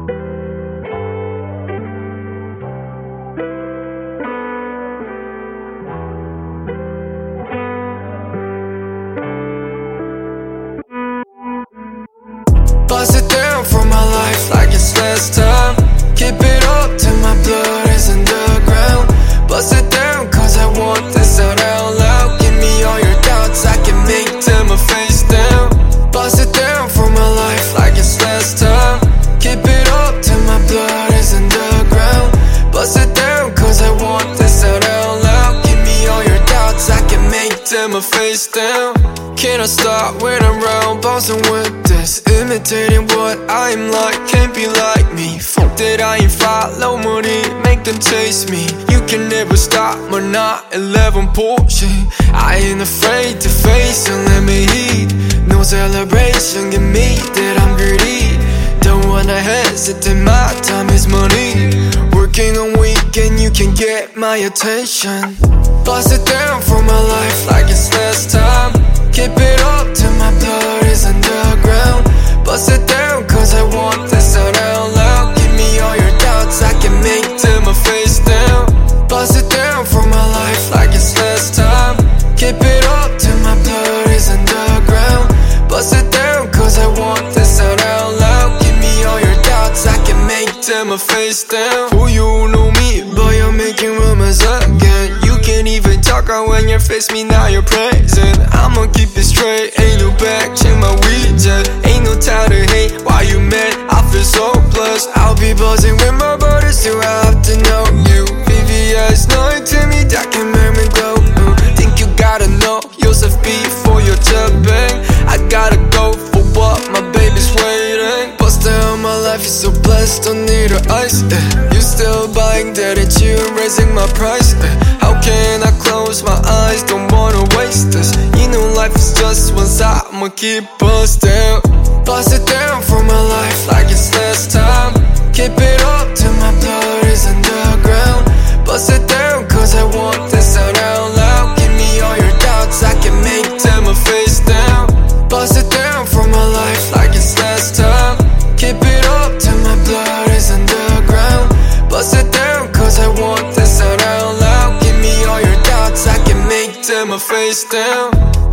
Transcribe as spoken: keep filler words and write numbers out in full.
Bust it down for my life like it's last time. Keep it up till my blood is in the ground. Bust it down cause I want this out out loud. Give me all your doubts, I can make them a face down. Bust it down for my life like it's last time. Keep it up till my blood is in the ground. Bust it down cause I want this out out loud. Give me all your doubts, I can make them a face down. Can I stop when I'm round, bouncing with this? Imitating what I'm like, can't be like me. Fuck that I ain't follow money, make them chase me. You can never stop my nine eleven Porsche. I ain't afraid to face and let me heat. No celebration, give me that I'm greedy. Don't wanna hesitate, my time is money. Working on weekend, you can get my attention. Bust it down for my life like it's last time. Keep it up till my blood is in the ground. Bust it down cause I want this out out loud. Give me all your doubts, I can make them a face down. Bust it down for my life like it's last time. Keep it up till my blood is in the ground. Bust it down cause I want this out out loud. Give me all your doubts, I can make them a face down. Who you know me, but you're making rumors again. You can't even talk out when you face me, now you're present. I'ma keep it straight, ain't no back, check my widget. Ain't no time to hate, why you mad? I feel so blessed. I'll be buzzing with my brothers, still I have to know you. V V S, know it to me, that can make me glow. mm. Think you gotta know Joseph before you're to bang. I gotta go for what my baby's waiting. Bust down my life, you're so blessed, don't need her ice. eh. You still buying that at you, raising my price. eh. How can I close my eyes, don't wanna waste this. You know life is just one side, I'ma keep bust down. Bust it down for my life like it's last time. Keep it up till my blood is in the ground. Bust it down cause I want this out out loud. Give me all your doubts, I can make them a face down. Bust it down for my life like it's last time. Keep it up till my blood is in the ground. Bust it down cause I want this out out loud. Give me all your doubts, I can make them a face down.